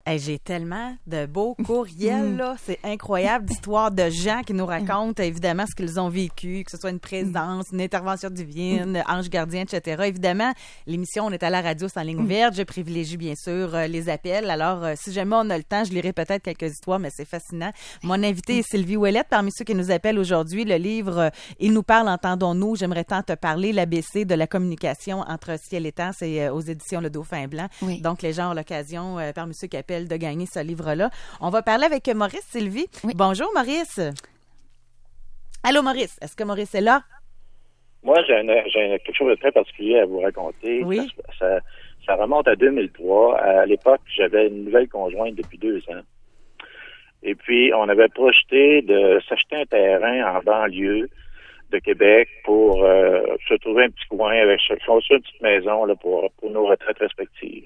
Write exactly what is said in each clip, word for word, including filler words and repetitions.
Hey, j'ai tellement de beaux courriels, là. C'est incroyable, d'histoires de gens qui nous racontent, évidemment, ce qu'ils ont vécu, que ce soit une présence, une intervention divine, ange gardien, et cetera. Évidemment, l'émission, on est à la radio, c'est en ligne ouverte. Je privilégie, bien sûr, euh, les appels. Alors, euh, si jamais on a le temps, je lirai peut-être quelques histoires, mais c'est fascinant. Mon invité est Sylvie Ouellette, parmi ceux qui nous appellent aujourd'hui. Le livre euh, « Il nous parle, entendons-nous », j'aimerais tant te parler, l'A B C de la communication entre ciel et temps, c'est euh, aux éditions Le Dauphin Blanc. Oui. Donc, les gens ont l'occasion, euh, parmi ceux qui appellent, de gagner ce livre-là. On va parler avec Maurice, Sylvie. Oui. Bonjour, Maurice. Allô, Maurice. Est-ce que Maurice est là? Moi, j'ai, une, j'ai quelque chose de très particulier à vous raconter. Oui. Ça, ça, ça remonte à deux mille trois. À l'époque, j'avais une nouvelle conjointe depuis deux ans. Et puis, on avait projeté de s'acheter un terrain en banlieue de Québec pour euh, se trouver un petit coin avec construire une petite maison là, pour, pour nos retraites respectives.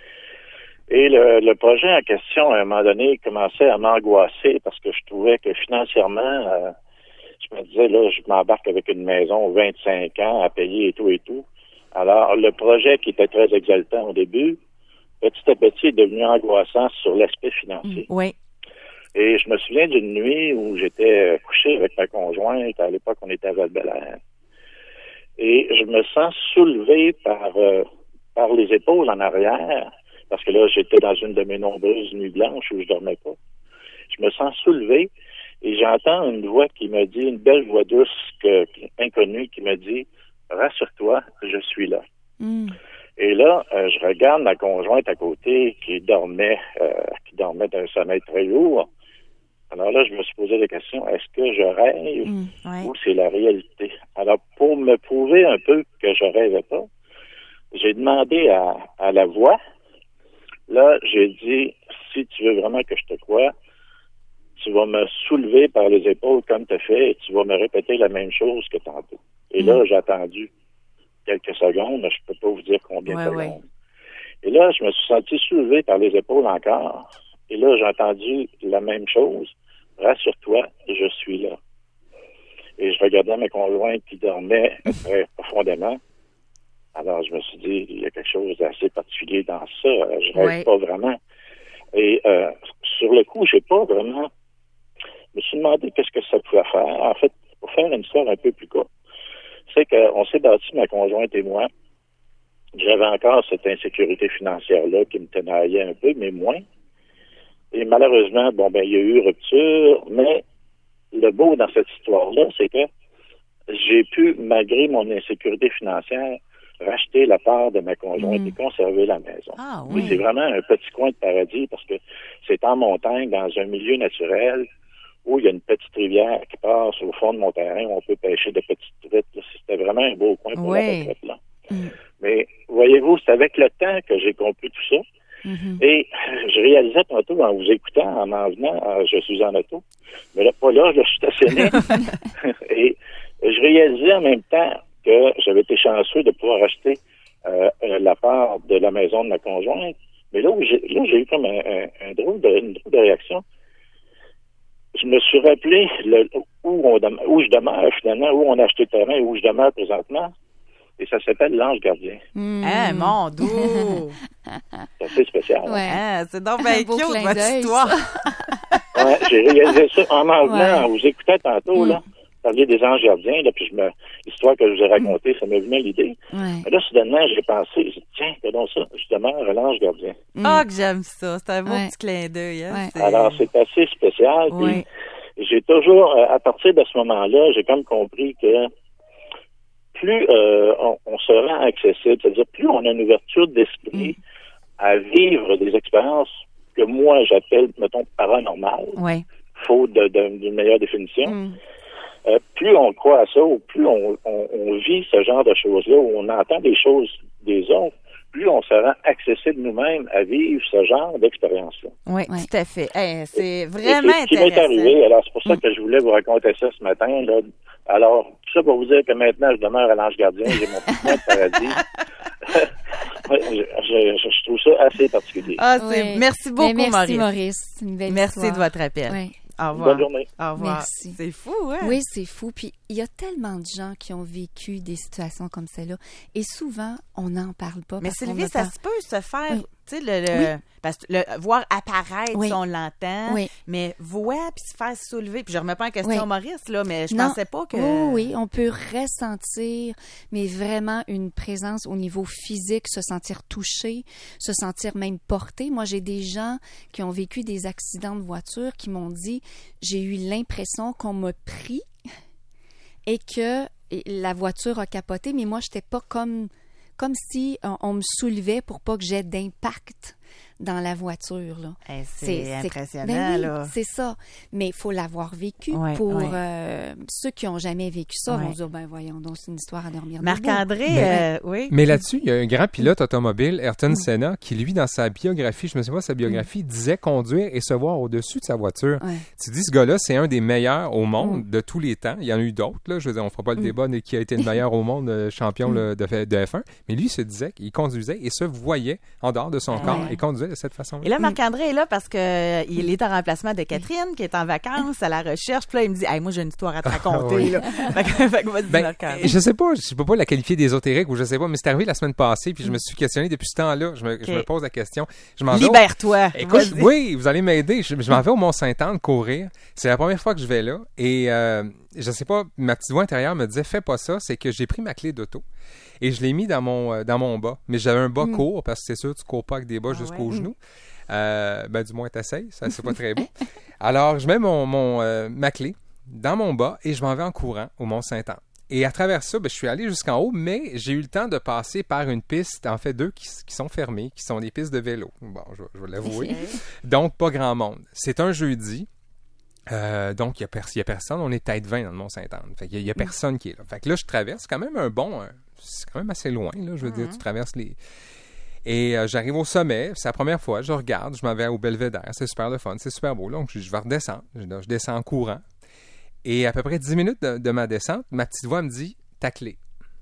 Et le, le projet en question, à un moment donné, commençait à m'angoisser parce que je trouvais que financièrement, euh, je me disais, là, je m'embarque avec une maison vingt-cinq ans à payer et tout et tout. Alors, le projet qui était très exaltant au début, petit à petit est devenu angoissant sur l'aspect financier. Oui. Et je me souviens d'une nuit où j'étais couché avec ma conjointe. À l'époque, on était à Val-Bélair. Et je me sens soulevé par, euh, par les épaules en arrière. Parce que là, j'étais dans une de mes nombreuses nuits blanches où je dormais pas. Je me sens soulevé et j'entends une voix qui me dit, une belle voix douce, que, inconnue, qui me dit « Rassure-toi, je suis là. Mm. » Et là, euh, je regarde ma conjointe à côté qui dormait, euh, qui dormait d'un sommeil très lourd. Alors là, je me suis posé la question, est-ce que je rêve mm, ouais. ou c'est la réalité? Alors, pour me prouver un peu que je rêvais pas, j'ai demandé à, à la voix. Là, j'ai dit, si tu veux vraiment que je te croie, tu vas me soulever par les épaules comme tu as fait et tu vas me répéter la même chose que tantôt. Et mmh. là, j'ai attendu quelques secondes, mais je peux pas vous dire combien ouais, de secondes. Ouais. Et là, je me suis senti soulevé par les épaules encore. Et là, j'ai entendu la même chose. Rassure-toi, je suis là. Et je regardais mes conjointes qui dormaient très profondément. Alors, je me suis dit, il y a quelque chose d'assez particulier dans ça. Je rêve ouais. pas vraiment. Et euh, sur le coup, j'ai pas vraiment... Je me suis demandé qu'est-ce que ça pouvait faire. En fait, pour faire une histoire un peu plus courte, c'est qu'on s'est bâti, ma conjointe et moi. J'avais encore cette insécurité financière-là qui me tenaillait un peu, mais moins. Et malheureusement, bon, ben, il y a eu rupture, mais le beau dans cette histoire-là, c'est que j'ai pu, malgré mon insécurité financière, racheter la part de ma conjointe mmh. et conserver la maison. Ah, oui. Et c'est vraiment un petit coin de paradis parce que c'est en montagne, dans un milieu naturel, où il y a une petite rivière qui passe au fond de mon terrain, où on peut pêcher de petites truites. C'était vraiment un beau coin pour oui. la retraite, là. Mmh. Mais, voyez-vous, c'est avec le temps que j'ai compris tout ça. Mmh. Et je réalisais tantôt, en vous écoutant, en m'en venant, je suis en auto, mais là, pas là, je suis stationné. Et je réalisais en même temps que j'avais été chanceux de pouvoir acheter euh, la part de la maison de ma conjointe. Mais là où j'ai, là, j'ai eu comme un, un, un drôle de, une drôle de réaction. Je me suis rappelé le, où, on, où je demeure finalement, où on a acheté le terrain et où je demeure présentement. Et ça s'appelle l'ange gardien. Mmh. Ah, mon doux! C'est assez spécial. Ouais. Hein? C'est donc bien cute, votre histoire. Ouais, j'ai réalisé ça en m'en venant, ouais. en vous écoutant tantôt, mmh. là. Parler des anges gardiens, là, puis je me, l'histoire que je vous ai racontée, mmh. ça m'est venu à l'idée. Ouais. Mais là, soudainement, j'ai pensé, j'ai dit, tiens, regardons ça, je demeure à l'ange gardien. Ah, mmh. que j'aime ça, c'est un beau ouais. petit clin d'œil. Hein? Ouais. C'est... Alors, c'est assez spécial, puis ouais. j'ai toujours, à partir de ce moment-là, j'ai comme compris que plus euh, on, on se rend accessible, c'est-à-dire plus on a une ouverture d'esprit mmh. à vivre des expériences que moi, j'appelle, mettons, paranormales, ouais. faute de, de, d'une meilleure définition, mmh. Euh, plus on croit à ça, ou plus on, on, on vit ce genre de choses-là, où on entend des choses des autres, plus on se rend accessible nous-mêmes à vivre ce genre d'expérience-là. Oui, ouais. tout à fait. Hey, c'est vraiment et c'est, intéressant. Ce qui m'est arrivé, alors c'est pour ça mm. que je voulais vous raconter ça ce matin. Là. Alors, tout ça pour vous dire que maintenant, je demeure à l'ange gardien, j'ai mon petit coin de paradis. je, je, je trouve ça assez particulier. Ah, c'est... Oui. Merci beaucoup, merci, Maurice. Maurice. Une belle merci histoire. de votre appel. Oui. Au revoir. Bonne journée. Au revoir. Merci. C'est fou, hein? Oui, c'est fou. Puis il y a tellement de gens qui ont vécu des situations comme celle-là. Et souvent, on n'en parle pas. Mais parce Sylvie, qu'on ça attend... se peut se faire, tu tu sais, le, le, Oui. parce que le voir apparaître, Oui. si on l'entend, Oui. mais voir puis se faire soulever. Puis je remets pas en question Oui. Maurice, là, mais je Non. pensais pas que... Oui, oui, on peut ressentir, mais vraiment une présence au niveau physique, se sentir touché, se sentir même porté. Moi, j'ai des gens qui ont vécu des accidents de voiture qui m'ont dit, j'ai eu l'impression qu'on m'a pris et que la voiture a capoté, mais moi, j'étais pas comme, comme si on, on me soulevait pour pas que j'aie d'impact dans la voiture, là. Hey, c'est impressionnant, ben oui, là. c'est ça. Mais il faut l'avoir vécu. Ouais, pour ouais. Euh, ceux qui n'ont jamais vécu ça Ouais. vont dire, ben voyons donc, c'est une histoire à dormir debout. Marc-André, Mais- euh, oui. Mais là-dessus, il y a un grand pilote automobile, Ayrton Senna, qui, lui, dans sa biographie, je me souviens pas sa biographie, disait conduire et se voir au-dessus de sa voiture. Ouais. Tu dis, ce gars-là, c'est un des meilleurs au monde de tous les temps. Il y en a eu d'autres, là. Je veux dire, on fera pas le débat de qui a été le meilleur au monde, euh, champion là, de, F- de F un. Mais lui, il se disait qu'il conduisait et se voyait en dehors de son Ah corps ouais. et conduisait de cette façon-là. Et là, Marc-André est là parce que euh, il est en remplacement de Catherine, qui est en vacances à la recherche. Puis là, il me dit, hey, moi, j'ai une histoire à te raconter. oui. là. Fait que, fait que vas-y, Ben, Marc-André. je sais pas, je peux pas la qualifier d'ésotérique ou je sais pas, mais c'est arrivé la semaine passée, puis je me suis questionné depuis ce temps-là. Je me, je Ok. me pose la question. Je m'en vais au- Libère-toi. Écoute, Vas-y. oui, vous allez m'aider. Je, je m'en vais au Mont-Saint-Anne courir. C'est la première fois que je vais là. Et euh, je sais pas, ma petite voix intérieure me disait, fais pas ça. C'est que j'ai pris ma clé d'auto et je l'ai mis dans mon, euh, dans mon bas. Mais j'avais un bas court parce que c'est sûr, tu cours pas avec des bas Ah jusqu'aux ouais. genoux. Euh, ben, du moins, t'essayes. Ça, c'est pas très beau. Alors, je mets mon, mon, euh, ma clé dans mon bas et je m'en vais en courant au Mont-Saint-Anne. Et à travers ça, ben, je suis allé jusqu'en haut, mais j'ai eu le temps de passer par une piste, en fait deux qui, qui sont fermées, qui sont des pistes de vélo. Bon, je, vais- je vais l'avouer. Donc, pas grand monde. C'est un jeudi. Euh, donc, il n'y a, pers- il y a personne. On est peut-être vingt dans le Mont-Saint-Anne. Fait qu'il y a- il y a personne qui est là. Fait que là, je traverse quand même un bon... un- c'est quand même assez loin, là. Je veux dire, tu traverses les... Et euh, j'arrive au sommet. C'est la première fois. Je regarde. Je m'en vais au Belvédère. C'est super le fun. C'est super beau. Donc, je, je vais redescendre. Je, je descends en courant. Et à peu près dix minutes de, de ma descente, ma petite voix me dit « ta clé ».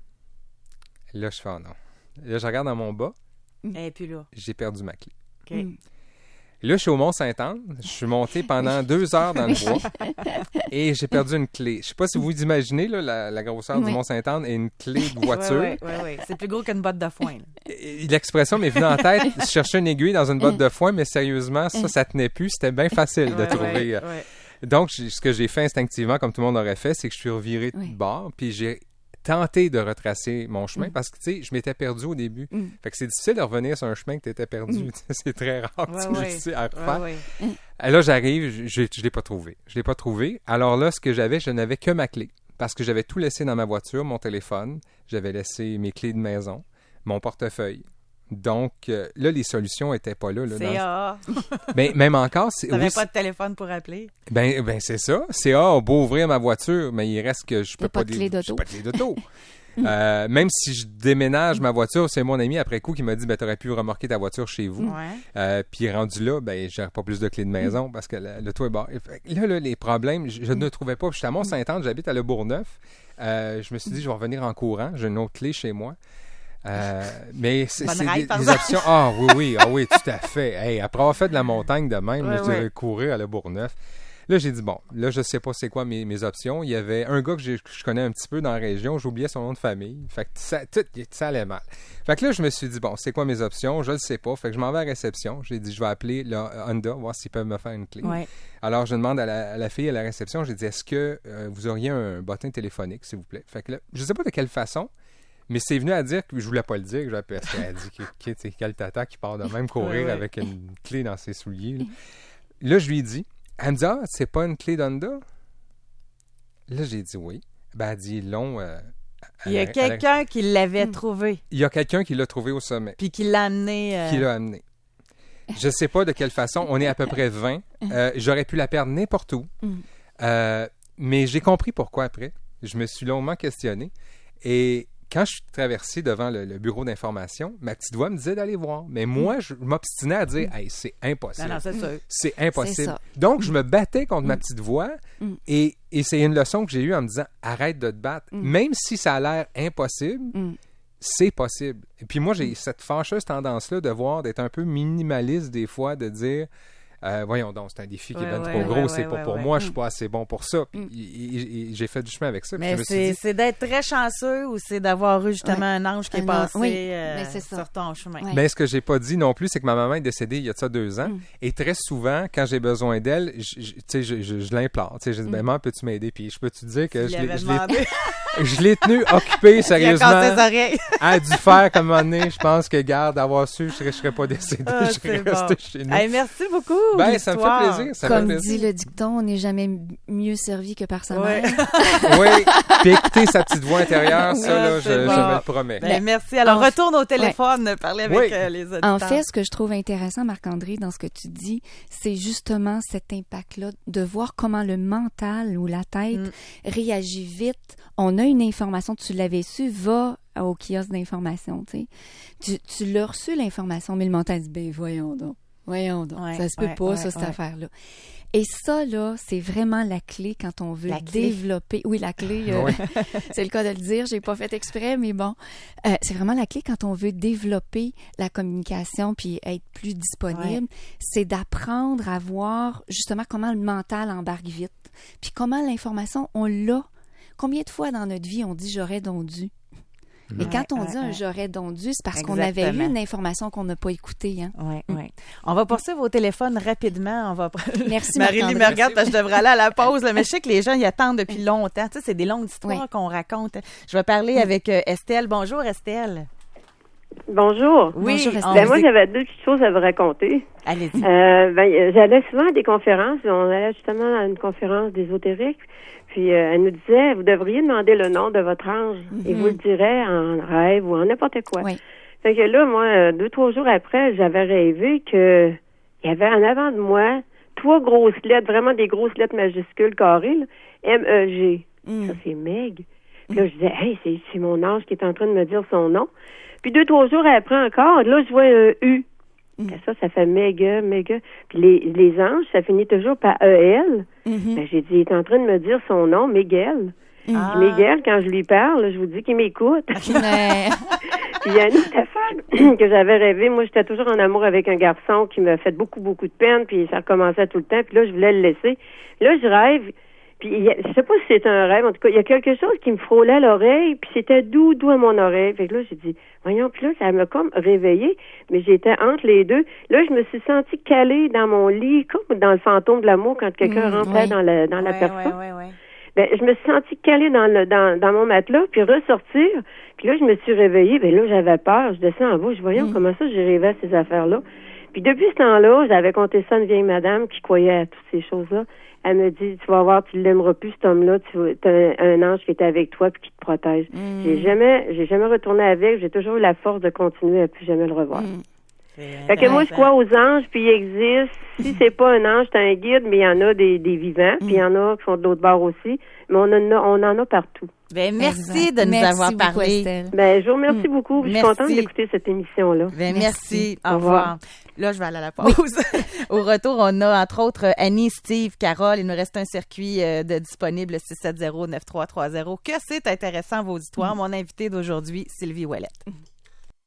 Là, je fais « oh non ». Là, je regarde dans mon bas. Et puis là. J'ai perdu ma clé. OK. Mm. Là, je suis au Mont-Saint-Anne. Je suis monté pendant deux heures dans le bois et j'ai perdu une clé. Je sais pas si vous imaginez là, la, la grosseur du Oui. Mont-Saint-Anne et une clé de voiture. Oui, oui, oui. C'est plus gros qu'une botte de foin. là. Et L'expression m'est venue en tête. Je cherchais une aiguille dans une botte de foin, mais sérieusement, ça, ça tenait plus. C'était bien facile de Ouais, trouver. ouais, ouais. Donc, j'ai- ce que j'ai fait instinctivement, comme tout le monde aurait fait, c'est que je suis reviré de Oui. bord, puis j'ai tenté de retracer mon chemin Mm. parce que, tu sais, je m'étais perdu au début. Mm. Fait que c'est difficile de revenir sur un chemin que tu étais perdu. Mm. C'est très rare que Ouais, tu ouais. réussisses à refaire. Ouais, ouais. Et là, j'arrive, je ne l'ai pas trouvé. Je l'ai pas trouvé. Alors là, ce que j'avais, je n'avais que ma clé. Parce que j'avais tout laissé dans ma voiture, mon téléphone. J'avais laissé mes clés de maison, mon portefeuille. Donc, euh, là, les solutions n'étaient pas là. là C A. dans... ben, même encore, c'est... Tu n'avais oui, pas de téléphone pour appeler. ben, ben c'est ça. C A a beau ouvrir ma voiture, mais il reste que je peux T'as pas pas... de clé d'auto. j'ai pas de clé d'auto. Euh, même si je déménage ma voiture, c'est mon ami après coup qui m'a dit ben, t'aurais pu remorquer ta voiture chez vous. Ouais. Euh, puis rendu là, ben j'aurais pas plus de clés de maison parce que le, le toit est barré. Fait que Là, là, les problèmes, je, je ne trouvais pas. Puis j'étais à Mont-Saint-Anne, j'habite à Le Bourgneuf. Euh, je me suis dit, je vais revenir en courant. J'ai une autre clé chez moi. Euh, mais c'est Bonne c'est ride, des, par des exemple. options. Ah oui, oui, ah oui, tout à fait. Hey, après avoir fait de la montagne de même, Ouais, là, je dirais ouais. courir à Le Bourgneuf. Là, j'ai dit, bon, là, je sais pas c'est quoi mes, mes options. Il y avait un gars que, j'ai- que je connais un petit peu dans la région, j'oubliais son nom de famille. Fait que ça, tout, ça allait mal. Fait que là, je me suis dit, bon, c'est quoi mes options? Je le sais pas. Fait que je m'en vais à la réception. J'ai dit, je vais appeler le Honda, voir s'ils peuvent me faire une clé. Ouais. Alors, je demande à la, à la fille à la réception, j'ai dit, est-ce que euh, vous auriez un bottin téléphonique, s'il vous plaît? Fait que là, je sais pas de quelle façon, mais c'est venu à dire que je voulais pas le dire. Parce qu'elle a dit, que, que, tu sais, quel tata qui part de même courir Ouais, ouais. avec une clé dans ses souliers. Là, Là, je lui ai dit, elle me dit, ah, c'est pas une clé d'Honda? Là, j'ai dit oui. Ben, elle dit, long. euh, à Il y a la- à la- quelqu'un qui l'avait trouvé, Il y a quelqu'un qui l'a trouvé au sommet, puis qui l'a amené. euh, qui l'a amené. Je sais pas de quelle façon. On est à peu près vingt. Euh, J'aurais pu la perdre n'importe où. Mm. Euh, mais j'ai compris pourquoi après. Je me suis longuement questionné. Et quand je suis traversé devant le, le bureau d'information, ma petite voix me disait d'aller voir. Mais moi, je m'obstinais à dire, hey, c'est impossible. Non, non, c'est sûr. C'est C'est impossible. ça. Donc, je me battais contre ma Mm. petite voix Mm. et, et c'est une leçon que j'ai eue en me disant arrête de te battre. Mm. Même si ça a l'air impossible, Mm. c'est possible. Et puis moi, j'ai cette fâcheuse tendance-là de voir, d'être un peu minimaliste des fois, de dire Euh, voyons donc, c'est un défi qui est Ouais, bien ouais, trop ouais, gros. ouais, c'est pas ouais, pour ouais. moi, Mm. je suis pas assez bon pour ça. Puis, et- et- et j'ai fait du chemin avec ça. Puis Mais je me suis c'est dit, c'est d'être très chanceux ou c'est d'avoir eu justement Ouais. un ange qui est Un passé ange, oui. euh, Ben, c'est ça. sur ton chemin. Ouais. mais ce que j'ai pas dit non plus, c'est que ma maman est décédée il y a de ça deux ans. Mm. Et très souvent, quand j'ai besoin d'elle, je, je- tu sais, je, je, je l'implore. Tu sais, je dis, ben, maman, peux-tu m'aider? Puis je peux te dire que Tu je lui l'ai, avais je l'ai, demandé. je l'ai tenu occupé, Il a sérieusement. cassé ses oreilles. Elle a dû faire comme un moment donné. Je pense que, garde, d'avoir su, je serais, je serais pas décédé. Ah, je serais c'est bon. resté chez nous. Hey, merci beaucoup. Ben, ça me fait l'histoire. plaisir. Ça me Comme fait dit plaisir. le dicton, on n'est jamais mieux servi que par sa Ouais. mère. Oui. Puis écouter sa petite voix intérieure, ça, Ah, là, je, c'est je bon. me le promets. Ben, merci. Alors, En- retourne au téléphone, parler avec Oui. euh, les auditeurs. En fait, ce que je trouve intéressant, Marc-André, dans ce que tu dis, c'est justement cet impact-là, de voir comment le mental ou la tête Mm. réagit vite. On a une information, tu l'avais su, va au kiosque d'information, tu sais. Tu, tu l'as reçu l'information, mais le mental dit, ben voyons donc, voyons donc, Ouais, ça se peut ouais, pas, ouais, ça, cette ouais. affaire-là. Et ça, là, c'est vraiment la clé quand on veut La clé. développer. Oui, la clé, euh, Oui. c'est le cas de le dire, j'ai pas fait exprès, mais bon. Euh, c'est vraiment la clé quand on veut développer la communication puis être plus disponible, c'est d'apprendre à voir justement comment le mental embarque vite. Puis comment l'information, on l'a. Combien de fois dans notre vie on dit j'aurais donc dû? Et Ouais, quand on ouais, dit un ouais. j'aurais donc dû, c'est parce qu'on avait eu Exactement. une information qu'on n'a pas écoutée. Hein? Oui, oui. On va poursuivre au téléphone rapidement. On va... Merci, Marie-Lie Marc-André. me regarde parce que je devrais aller à la pause. Là, mais je sais que les gens y attendent depuis longtemps. Tu sais, c'est des longues histoires Oui. qu'on raconte. Je vais parler avec euh, Estelle. Bonjour, Estelle. Bonjour. Oui, Bonjour, on Estelle. Ben, vous moi, écoute. j'avais deux petites choses à vous raconter. Allez-y. Euh, ben, euh, j'allais souvent à des conférences. On allait justement à une conférence d'ésotérique. Puis, euh, elle nous disait, vous devriez demander le nom de votre ange. Et vous le direz en rêve ou en n'importe quoi. Oui. Fait que là, moi, euh, deux, trois jours après, j'avais rêvé que il y avait en avant de moi trois grosses lettres, vraiment des grosses lettres majuscules carrées, là, M E G. Mm. Ça, c'est Meg. Puis là, je disais, hey, c'est, c'est mon ange qui est en train de me dire son nom. Puis deux, trois jours après encore, là, je vois un U. Mm. Ça, ça fait méga, méga. Puis les, les anges, ça finit toujours par E L. Mhm. Ben, j'ai dit, il est en train de me dire son nom, Miguel. Ah. Puis Miguel, quand je lui parle, je vous dis qu'il m'écoute. Mais- Puis il y a une autre affaire que j'avais rêvé. Moi, j'étais toujours en amour avec un garçon qui m'a fait beaucoup, beaucoup de peine, puis ça recommençait tout le temps. Puis là, je voulais le laisser. Là, je rêve, puis il y a- je sais pas si c'est un rêve. En tout cas, il y a quelque chose qui me frôlait l'oreille, puis c'était doux, doux à mon oreille. Fait que là, j'ai dit, voyons, puis là, ça m'a comme réveillée, mais j'étais entre les deux. Là, je me suis sentie calée dans mon lit, comme dans le fantôme de l'amour, quand quelqu'un Mm, rentrait oui. dans la, dans la Ouais, personne. ouais, ouais, ouais. Ben, je me suis sentie calée dans le dans, dans mon matelas, puis ressortir. Puis là, je me suis réveillée. Ben là, j'avais peur. Je descends en bas. Je voyais Mm. comment ça, j'ai rêvé à ces affaires-là. Puis depuis ce temps-là, j'avais compté ça à une vieille madame qui croyait à toutes ces choses-là. Elle me dit, tu vas voir, tu l'aimeras plus, cet homme-là. Tu as un, un ange qui est avec toi puis qui te protège. Mm. J'ai jamais, j'ai jamais retourné avec. J'ai toujours eu la force de continuer à plus jamais le revoir. Mm. C'est Fait que moi, je intéressant. crois aux anges, puis ils existent. Si c'est pas un ange, c'est un guide, mais il y en a des, des vivants, puis il y en a qui sont de l'autre bord aussi. Mais on en a, on en a partout. Ben, merci Exact. de nous Merci avoir beaucoup, parlé. Estelle. Ben, je vous remercie beaucoup. Je suis Merci. contente d'écouter cette émission-là. Ben, merci. Merci. Au Au revoir. revoir. Là, je vais aller à la pause. Au retour, on a entre autres Annie, Steve, Carole. Il nous reste un circuit euh, de disponible six sept zéro neuf trois trois zéro. Que c'est intéressant vos histoires. Mon invité d'aujourd'hui, Sylvie Ouellette.